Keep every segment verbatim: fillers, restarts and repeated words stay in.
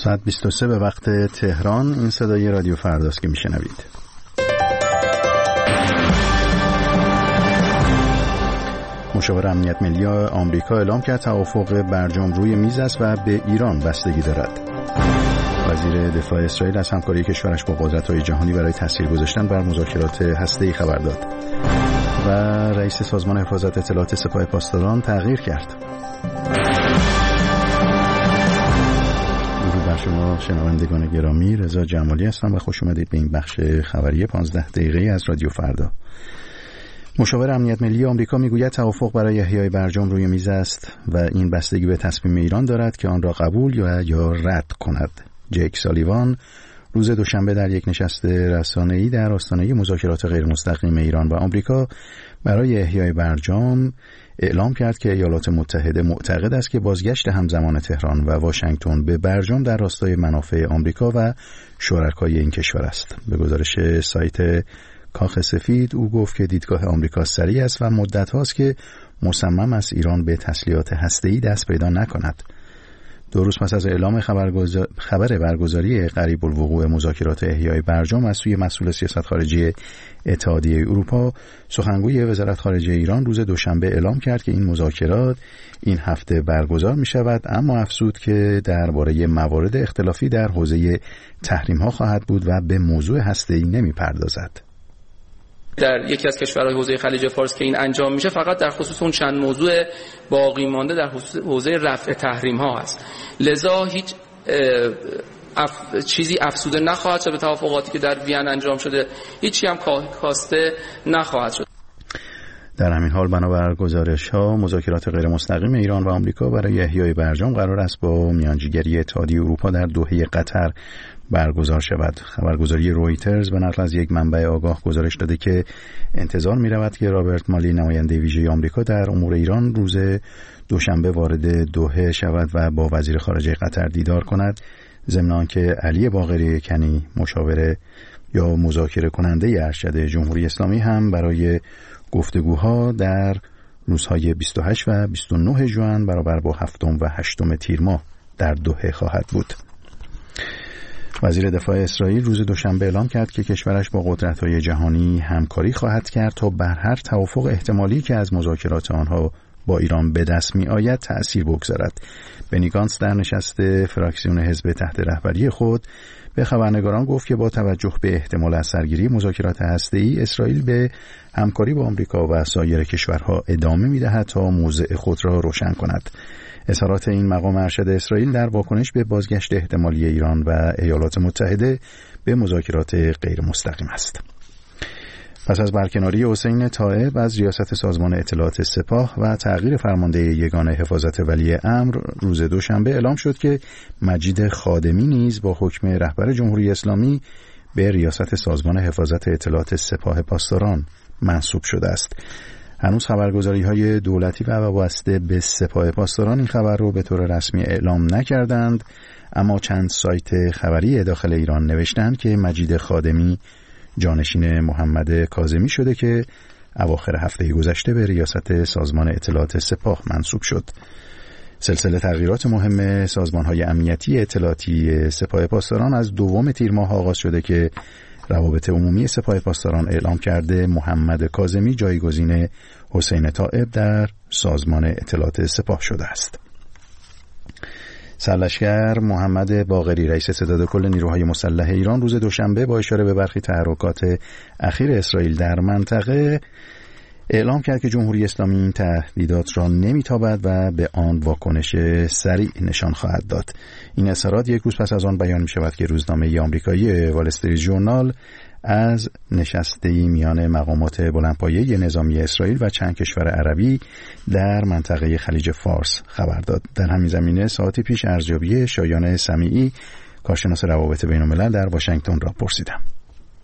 ساعت بیست و سه به وقت تهران. این صدای رادیو فرداست که میشنوید. مشاور امنیت ملی آمریکا اعلام کرد توافق برجام روی میز است و به ایران بستگی دارد. وزیر دفاع اسرائیل از همکاری کشورش با قدرت‌های جهانی برای تاثیر گذاشتن بر مذاکرات هسته‌ای خبر داد. و رئیس سازمان حفاظت اطلاعات سپاه پاسداران تغییر کرد. درود بر شما شنوندگان گرامی، رضا جمالی هستم و خوش اومدید به این بخش خبری پانزده دقیقه‌ای از رادیو فردا. مشاور امنیت ملی آمریکا میگوید توافق برای احیای برجام روی میز است و این بستگی به تصمیم ایران دارد که آن را قبول یا یا رد کند. جیک سالیوان روز دوشنبه در یک نشست رسانه‌ای در آستانه مذاکرات غیرمستقیم ایران و آمریکا برای احیای برجام اعلام کرد که ایالات متحده معتقد است که بازگشت همزمان تهران و واشنگتن به برجام در راستای منافع آمریکا و شرکای این کشور است. به گزارش سایت کاخ سفید او گفت که دیدگاه آمریکا سریع است و مدت هاست که مصمم است ایران به تسلیحات هسته‌ای دست پیدا نکند. دو روز پس از اعلام خبر برگزاری قریب الوقوع مذاکرات احیای برجام از سوی مسئول سیاست خارجی اتحادیه اروپا، سخنگوی وزارت خارجه ایران روز دوشنبه اعلام کرد که این مذاکرات این هفته برگزار می شود، اما افزود که درباره موارد اختلافی در حوزه تحریم ها خواهد بود و به موضوع هسته‌ای نمی پردازد. در یکی از کشورهای حوزه خلیج فارس که این انجام میشه فقط در خصوص اون چند موضوع باقی مانده در حوزه رفع تحریم ها هست. لذا هیچ اف... چیزی افزوده نخواهد شد به توافقاتی که در وین انجام شده، هیچی هم کاسته نخواهد شد. در همین حال بنابر گزارش‌ها مذاکرات غیر مستقیم ایران و آمریکا برای احیای برجام قرار است با میانجیگری اتحادیه اروپا در دوحه قطر برگزار شود. خبرگزاری رویترز به نقل از یک منبع آگاه گزارش داده که انتظار می رود که رابرت مالی نماینده ویژه آمریکا در امور ایران روز دوشنبه وارد دوحه شود و با وزیر خارجه قطر دیدار کند، ضمن آنکه علی باقری کنی مشاور یا مذاکره کننده ارشد جمهوری اسلامی هم برای گفتگوها در روزهای بیست و هشت و بیست و نه ژوئن برابر با هفتم و هشتم تیر ماه در دوحه خواهد بود. وزیر دفاع اسرائیل روز دوشنبه اعلام کرد که کشورش با قدرت‌های جهانی همکاری خواهد کرد تا بر هر توافق احتمالی که از مذاکرات آنها با ایران به دست می‌آید تأثیر بگذارد. بنی گانتز در نشست فراکسیون حزب تحت رهبری خود به خبرنگاران گفت که با توجه به احتمال از سرگیری مذاکرات هسته‌ای، اسرائیل به همکاری با آمریکا و سایر کشورها ادامه می‌دهد تا موضع خود را روشن کند. اظهارات این مقام ارشد اسرائیل در واکنش به بازگشت احتمالی ایران و ایالات متحده به مذاکرات غیر مستقیم است. پس از برکناری حسین طائب از ریاست سازمان اطلاعات سپاه و تغییر فرمانده یگان حفاظت ولی امر، روز دوشنبه اعلام شد که مجید خادمی نیز با حکم رهبر جمهوری اسلامی به ریاست سازمان حفاظت اطلاعات سپاه پاسداران منصوب شده است. هنوز خبرگزاری‌های دولتی و وابسته به سپاه پاسداران این خبر رو به طور رسمی اعلام نکردند، اما چند سایت خبری داخل ایران نوشتند که مجید خادمی جانشین محمد کاظمی شده که اواخر هفته گذشته به ریاست سازمان اطلاعات سپاه منصوب شد. سلسله تغییرات مهم سازمان‌های امنیتی اطلاعاتی سپاه پاسداران از دوم تیر ماه آغاز شده که روابط عمومی سپاه پاسداران اعلام کرده محمد کاظمی جایگزین حسین طائب در سازمان اطلاعات سپاه شده است. سرلشکر محمد باقری رئیس ستاد کل نیروهای مسلح ایران روز دوشنبه با اشاره به برخی تحرکات اخیر اسرائیل در منطقه اعلام کرد که جمهوری اسلامی این تهدیدات را نمیتابد و به آن واکنش سریع نشان خواهد داد. این اظهارات یک روز پس از آن بیان می شود که روزنامه آمریکایی وال استریت ژورنال از نشستی میان مقامات بلندپایه نظامی اسرائیل و چند کشور عربی در منطقه خلیج فارس خبر داد. در همین زمینه ساعتی پیش ارزیابی شایان سمیعی، کارشناس روابط بین الملل در واشنگتن را پرسیدم.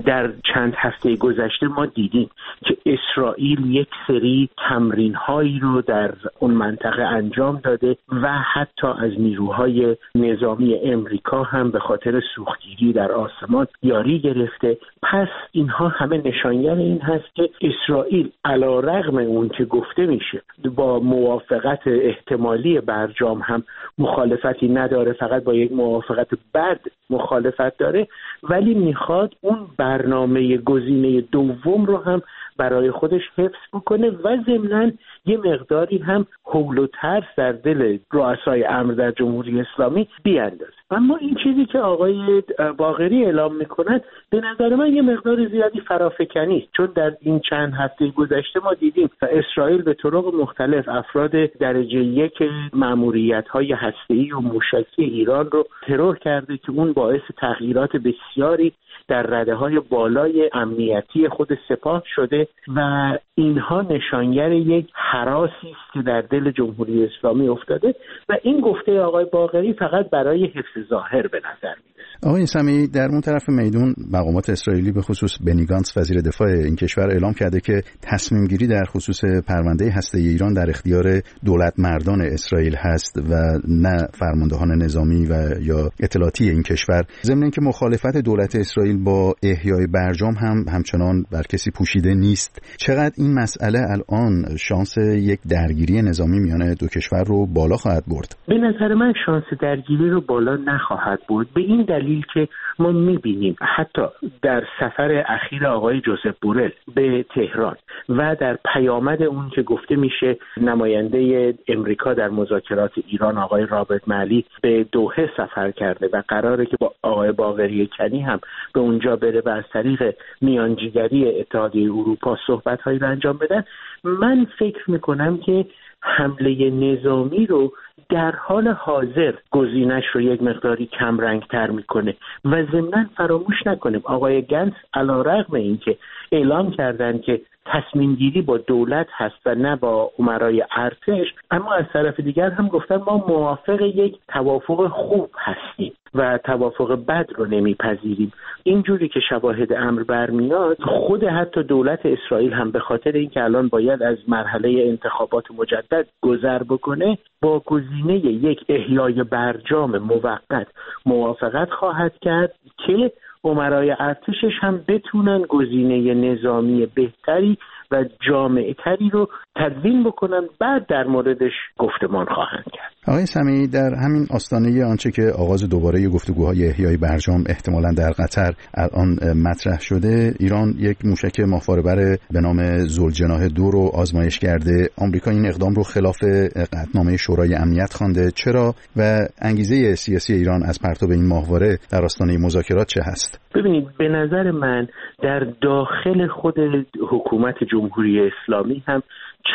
در چند هفته گذشته ما دیدیم که اسرائیل یک سری تمرین‌هایی رو در اون منطقه انجام داده و حتی از نیروهای نظامی امریکا هم به خاطر سوختگیری در آسمان یاری گرفته. پس اینها همه نشانگر این هست که اسرائیل علی رغم اون که گفته میشه با موافقت احتمالی برجام هم مخالفتی نداره، فقط با یک موافقت بد مخالفت داره، ولی میخواد اون برنامه گزینه دوم رو هم برای خودش حفظ بکنه و ضمناً یه مقداری هم هول و ترس در دل رؤسای امر در جمهوری اسلامی بیاندازه. اما این چیزی که آقای باقری اعلام میکنند به نظر من یه مقدار زیادی فرافکنی است، چون در این چند هفته گذشته ما دیدیم اسرائیل به طرق مختلف افراد درجه یک ماموریت‌های هسته‌ای و موشکی ایران رو ترور کرده که اون باعث تغییرات بسیاری در رده‌های بالای امنیتی خود سپاه شده و اینها نشانگر یک هراسی است که در دل جمهوری اسلامی افتاده و این گفته آقای باقری فقط برای حفظ ظاهر به نظر میاد. آقای سمیعی، در اون طرف میدون مقامات اسرائیلی به خصوص بنی گانتس وزیر دفاع این کشور اعلام کرده که تصمیم گیری در خصوص پرونده هسته‌ای ایران در اختیار دولت مردان اسرائیل هست و نه فرماندهان نظامی و یا اطلاعاتی این کشور. ضمن اینکه مخالفت دولت اسرائیل با احیای برجام هم همچنان بر کسی پوشیده نیست. چقدر این مسئله الان شانس یک درگیری نظامی میان دو کشور رو بالا خواهد برد؟ به نظر من شانس درگیری رو بالا نخواهد برد، به این دلیل که ما میبینیم حتی در سفر اخیر آقای جوزف بورل به تهران و در پیامد اون که گفته میشه نماینده امریکا در مذاکرات ایران آقای رابرت معلی به دوحه سفر کرده و قراره که با آقای باقری کنی هم به اونجا بره و از طریق میانجیگری اتحادیه اروپا صحبت‌هایی رو انجام بدن. من فکر میکنم که حمله نظامی رو در حال حاضر گزینش رو یک مقداری کم رنگ تر میکنه و ضمناً فراموش نکنیم آقای گنس علی رغم اینکه اعلام کردن که تصمیم گیری با دولت هست و نه با امرای ارتش، اما از طرف دیگر هم گفتن ما موافق یک توافق خوب هستیم و توافق بد رو نمیپذیریم. اینجوری که شواهد امر برمیاد خود حتی دولت اسرائیل هم به خاطر اینکه الان باید از مرحله انتخابات مجدد گذر بکنه با گزینه یک احیای برجام موقت موافقت خواهد کرد که امرای ارتشش هم بتونن گزینه نظامی بهتری و جامع‌تری رو تدوین بکنن، بعد در موردش گفتمان خواهند کرد. آقای سمیعی، در همین آستانه آنچه که آغاز دوباره گفتگوهای احیای برجام احتمالاً در قطر الان مطرح شده، ایران یک موشک ماهواره‌بر به نام ذوالجناح دو رو آزمایش کرده. آمریکا این اقدام رو خلاف قطعنامه شورای امنیت خوانده. چرا و انگیزه سیاسی ایران از پرتاب این ماهواره در آستانه مذاکرات چه هست؟ ببینید، به نظر من در داخل خود حکومت جمهوری اسلامی هم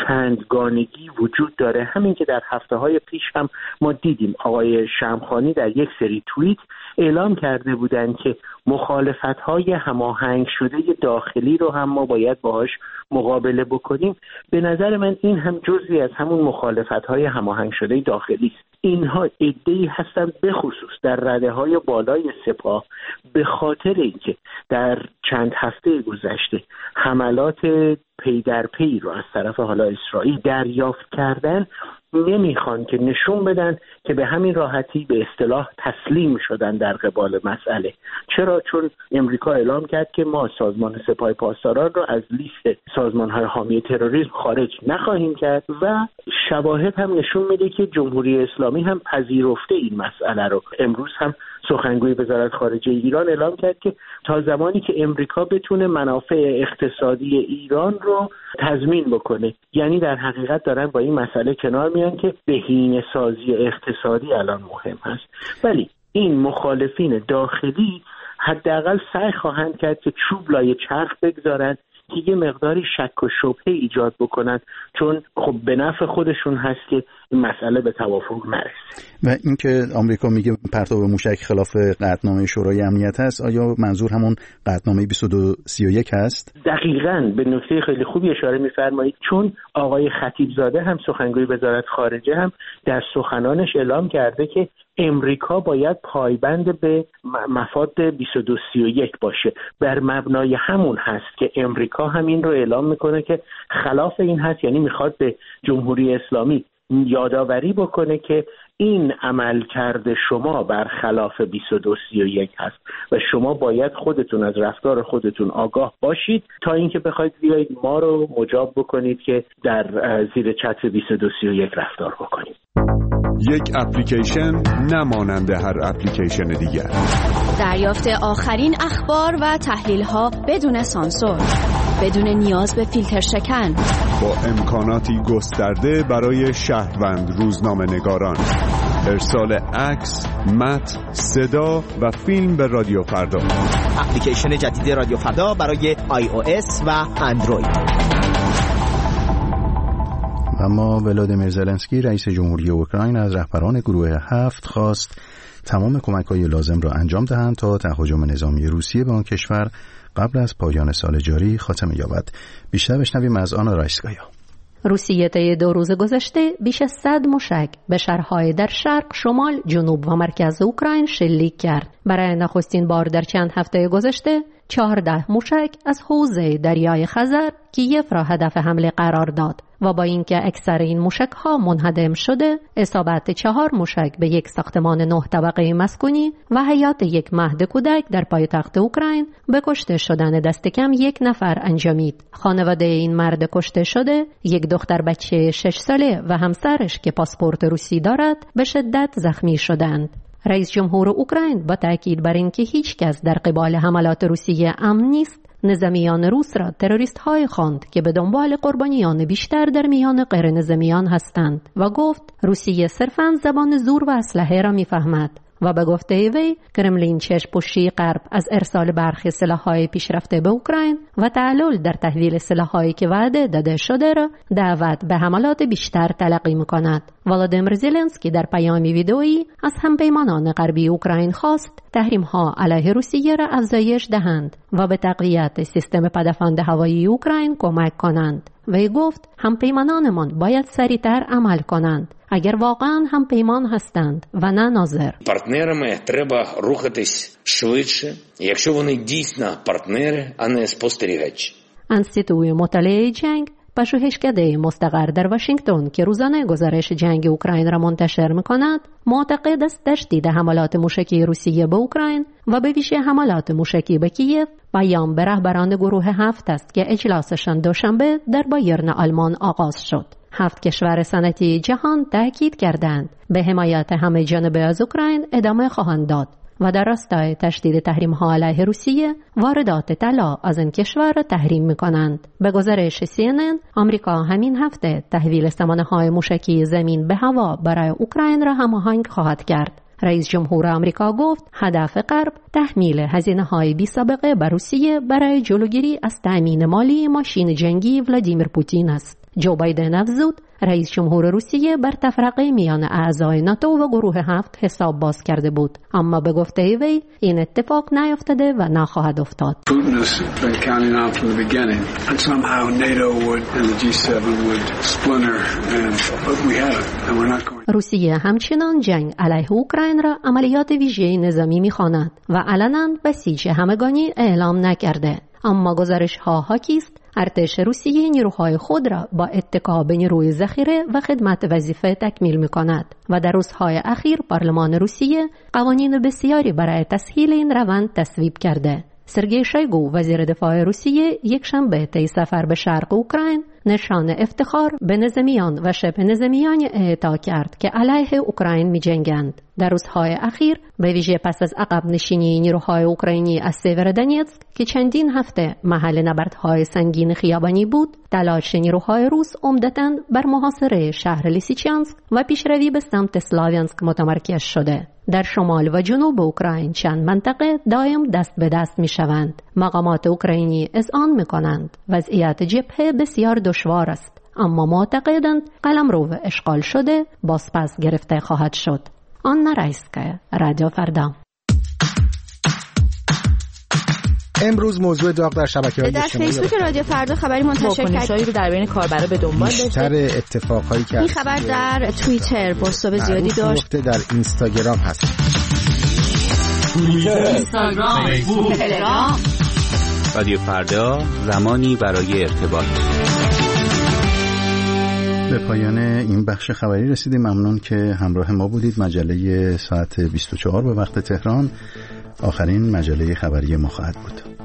چندگانگی وجود داره. همین که در هفته‌های پیش هم ما دیدیم آقای شمخانی در یک سری توییت اعلام کرده بودند که مخالفت‌های هماهنگ شده داخلی رو هم ما باید باهاش مقابله بکنیم. به نظر من این هم جزئی از همون مخالفت‌های هماهنگ شده داخلی است. اینها عده‌ای هستند به خصوص در رده‌های بالای سپاه به خاطر اینکه در چند هفته گذشته حملات پی در پی رو از طرف حالا اسرائیل دریافت کردن، نمیخوان که نشون بدن که به همین راحتی به اصطلاح تسلیم شدن در قبال مسئله. چرا؟ چون امریکا اعلام کرد که ما سازمان سپاه پاسداران رو از لیست سازمان‌های حامی تروریسم خارج نخواهیم کرد و شواهد هم نشون میده که جمهوری اسلامی هم پذیرفته این مسئله رو. امروز هم سخنگوی وزارت خارجه ایران اعلام کرد که تا زمانی که امریکا بتونه منافع اقتصادی ایران رو تضمین بکنه، یعنی در حقیقت دارن با این مسئله کنار میان که بهینه‌سازی اقتصادی الان مهم هست. ولی این مخالفین داخلی حداقل سعی خواهند کرد که چوب لای چرخ بگذارن که یه مقداری شک و شبهه ایجاد بکنن، چون خب به نفع خودشون هست که این مسئله به توافق نرسه. و اینکه آمریکا میگه پرتاب موشک خلاف قطعنامه شورای امنیت هست، آیا منظور همون قطعنامه بیست و دو سی و یک هست؟ دقیقاً به نکته خیلی خوبی اشاره می‌فرمایید، چون آقای خطیبزاده هم سخنگوی وزارت خارجه هم در سخنانش اعلام کرده که امریکا باید پایبند به مفاد بیست و دو سی و یک باشه. بر مبنای همون هست که امریکا هم این رو اعلام میکنه که خلاف این هست، یعنی میخواد به جمهوری اسلامی یادآوری بکنه که این عمل کرده شما برخلاف بیست و دو سی و یک هست و شما باید خودتون از رفتار خودتون آگاه باشید تا اینکه بخواید بیایید ما رو مجاب بکنید که در زیر چتر بیست و دو سی و یک رفتار بکنید. یک اپلیکیشن نمانند هر اپلیکیشن دیگر. دریافت آخرین اخبار و تحلیل‌ها بدون سانسور، بدون نیاز به فیلتر شکن، با امکاناتی گسترده برای شهروند روزنامه‌نگاران. ارسال عکس، متن، صدا و فیلم به رادیو فردا. اپلیکیشن جدید رادیو فردا برای آی او اس و اندروید. اما ولادیمیر زلنسکی رئیس جمهوری اوکراین از رهبران گروه هفت خواست تمام کمک‌های لازم را انجام دهند تا تهاجم نظامی روسیه به آن کشور قبل از پایان سال جاری خاتمه یابد. بیشتر بشنویم از آنا رایسکایا. روسیه طی دو روز گذشته بیش از صد موشک به شهرهای در شرق، شمال، جنوب و مرکز اوکراین شلیک کرد. برای نخستین بار در چند هفته گذشته چهارده موشک از حوزه دریای خزر کیف را هدف حمله قرار داد و با اینکه اکثر این موشک‌ها منهدم شده، اصابت چهار موشک به یک ساختمان نه طبقه مسکونی و حیات یک مهد کودک در پایتخت اوکراین به کشته شدن دست کم یک نفر انجامید. خانواده این مرد کشته شده، یک دختر بچه شش ساله و همسرش که پاسپورت روسی دارد، به شدت زخمی شدند. رئیس جمهور اوکراین با تاکید بر اینکه هیچ کس در قبال حملات روسیه امن نیست، نظامیان روس را تروریست های خواند که به دنبال قربانیان بیشتر در میان غیر نظامیان هستند و گفت روسیه صرفاً زبان زور و اسلحه را میفهمد. و به گفته وی کرملین چشم پوشی غرب از ارسال برخی سلاح‌های پیشرفته به اوکراین و تعلل در تحویل سلاح‌هایی که وعده داده شده را دعوت به حملات بیشتر تلقی می‌کند. ولادیمیر زلنسکی در پیامی ویدئویی از همپیمانان غربی اوکراین خواست تحریم‌ها علیه روسیه را افزایش دهند و به تقویت سیستم پدافند هوایی اوکراین کمک کنند. وی گفت همپیمانانمان باید سریعتر عمل کنند اگر واقعا هم پیمان هستند و نه ناظر. Партнерами треба рухатись швидше, якщо вони дійсно партнери, а не спостерігачі. انستیتوی مطالعه جنگ پژوهشکده مستقر در واشنگتن که روزانه گزارش جنگ اوکراین را منتشر می‌کند، معتقد است تشدید حملات موشکی روسیه به اوکراین و به ویژه حملات موشکی به کیف پیام به رهبران گروه هفت است که اجلاسشان دوشنبه در بایرن آلمان آغاز شد. هفت کشور صنعتی جهان تاکید کردند به حمایت همه جانبه از اوکراین ادامه خواهند داد و در راستای تشدید تحریم‌ها علیه روسیه واردات طلا از این کشور را تحریم می‌کنند. به گزارش سی ان ان، آمریکا همین هفته تحویل سامانه‌های موشکی زمین به هوا برای اوکراین را هماهنگ خواهد کرد. رئیس جمهور آمریکا گفت هدف غرب تحمیل هزینه‌های بی‌سابقه به روسیه برای جلوگیری از تأمین مالی ماشین جنگی ولادیمیر پوتین است. جو بایدن افزود رئیس جمهور روسیه بر تفرقه میان اعضای ناتو و گروه هفت حساب باز کرده بود، اما به گفته وی این اتفاق نیفتاده و نخواهد افتاد. روسیه همچنان جنگ علیه اوکراین را عملیات ویژه نظامی می‌خواند و علنا بسیج همگانی اعلام نکرده، اما گزارش‌ها حاکی است ارتش روسیه نیروهای خود را با اتکا به نیروی ذخیره و خدمت وظیفه تکمیل می‌کند و در روزهای اخیر پارلمان روسیه قوانین بسیاری برای تسهیل این روند تصویب کرده. سرگئی شویگو وزیر دفاع روسیه یک شنبه طی سفر به شرق اوکراین نشان افتخار به نظامیان و شبه نظامیان اعطا کرد که علیه اوکراین می‌جنگند. در روزهای اخیر به ویژه پس از عقب نشینی نیروهای اوکراینی از سیورودونتسک که چندین هفته محل نبردهای سنگین خیابانی بود، تلاش نیروهای روس عمدتاً بر محاصره شهر لیسیچانسک و پیشروی به سمت سلاویانسک متمرکز شده. در شمال و جنوب اوکراین چند منطقه دائم دست به دست می شوند. مقامات اوکراینی اذعان می کنند وضعیت جبهه بسیار دشوار است، اما معتقدند قلمرو اشغال شده باز پس گرفته خواهد شد. آنا رایسکا، رادیو فردا. امروز موضوع داغ در شبکه‌های اجتماعی در فیسبوک رادیو فردا خبری منتشر کرد. واکنش‌هایی رو در بین کاربرا به دنبال داشت. بیشتر اتفاقایی که این خبر در توییتر بازتاب زیادی داشت. در اینستاگرام هست. توییتر، اینستاگرام، فیسبوک، تلگرام. رادیو فردا، زمانی برای ارتباط. به پایان این بخش خبری رسیدیم. ممنون که همراه ما بودید. مجله ساعت بیست و چهار به وقت تهران آخرین مجله خبری ما خواهد بود.